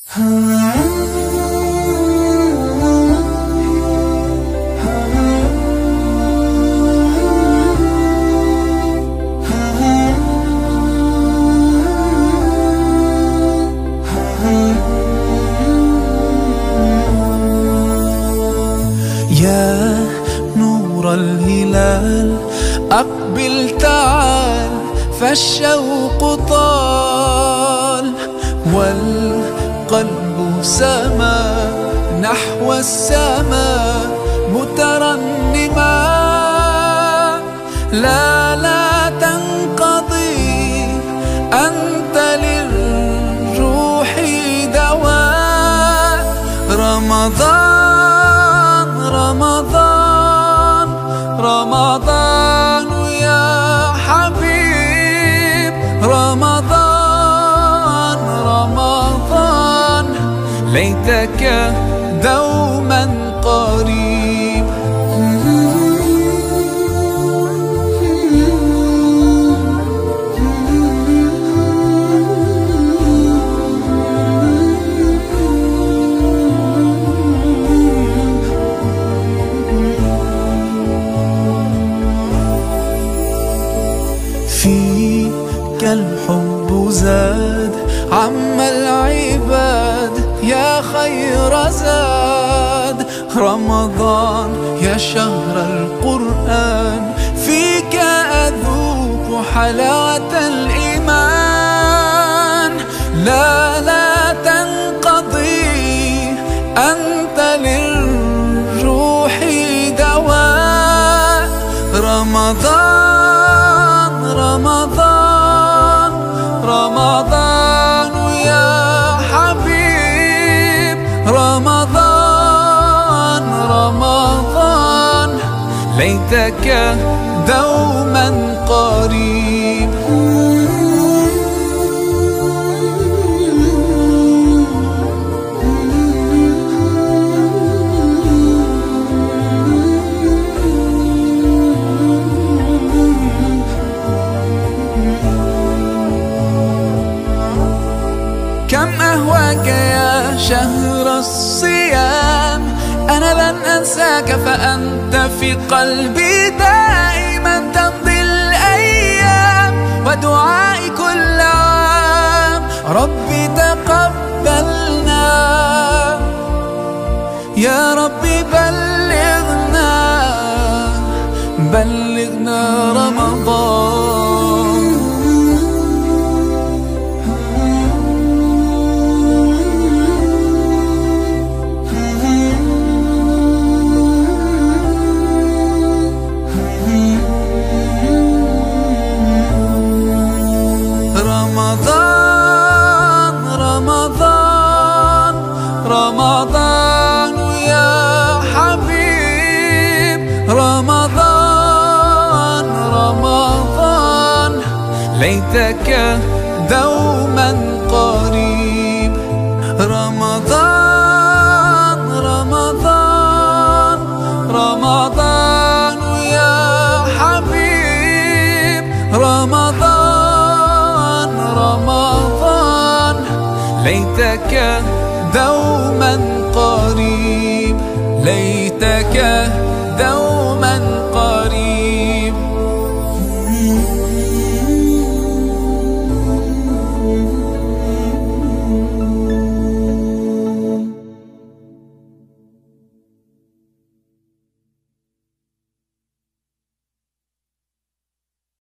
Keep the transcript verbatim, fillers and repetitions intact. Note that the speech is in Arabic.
يا نور الهلال أقبل تعال، فالشوق طال والقلب سما نحو السماء مترنما. لا لا تنقضي، أنت للروح دواء. رمضان رمضان رمضان يا حبيب، رمضان رمضان ليتك دوما قريب. فيك الحب زاد عم العباد، يا خير زاد. رمضان يا شهر القرآن، فيك أذوق حلاوة الإيمان. لا لا تنقضي، أنت للروح دواء. رمضان رمضان رمضان يا حبيب، رمضان رمضان ليتك دوما قريب. كم أهواك يا شهر الصيام، أنا لن أنساك فأنت في قلبي دائما. تمضي الأيام ودعائي كل عام، ربي تقبلنا يا ربي. بلغنا بلغنا رمضان. رمضان رمضان رمضان يا حبيب، رمضان رمضان ليتك دوما قريب. رمضان رمضان رمضان يا حبيب، رمضان رمضان ليتك دوما قريب، ليتك دوما